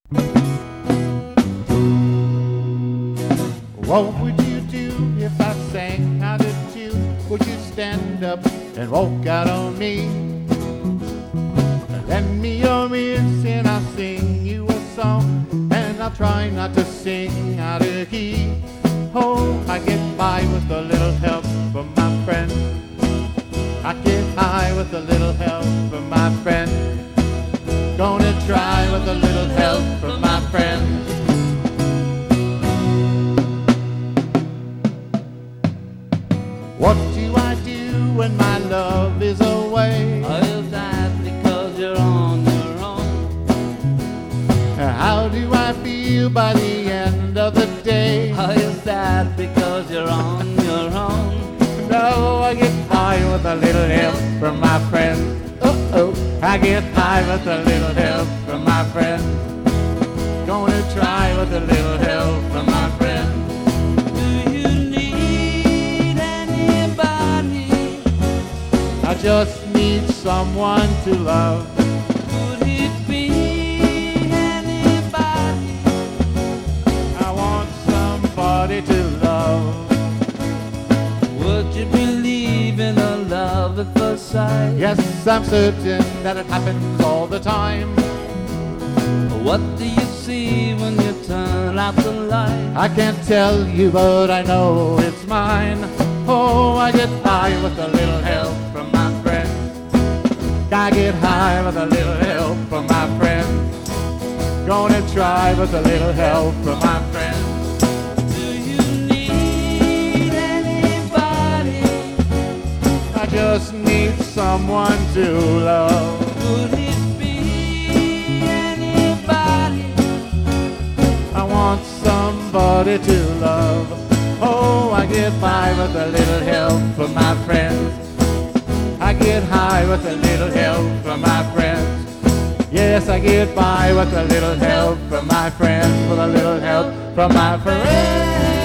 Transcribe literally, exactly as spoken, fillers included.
What would you do if I sang out a tune? Would you stand up and walk out on me? Lend me your ears and I'll sing you a song, and I'll try not to sing out of key. Oh, I get by with a little help from my friend. I get high with a little help from my friend. Gonna try with a little help from my friend. What do I do when my love is away? Oh, is that because you're on your own? How do I feel by the end of the day? Oh, is that because you're on your own? No, I get high with a little help from my friend. Uh-oh, I get high with a little help from my friend. Gonna try with a little help from my friend. Do you need anybody? I just need someone to love. Could it be anybody? I want somebody to love. Would you believe in a love at first sight? Yes, I'm certain that it happens all the time. What do you see when you turn out the light? I can't tell you, but I know it's mine. Oh, I get high with a little help from my friend. I get high with a little help from my friend. Gonna try with a little help from my friend. Do you need anybody? I just need someone to love. Could it be anybody? I want somebody to love. Oh, I get by with a little help from my friends. I get high with a little help from my friends. Yes, I get by with a little help from my friends, with a little help from my friends.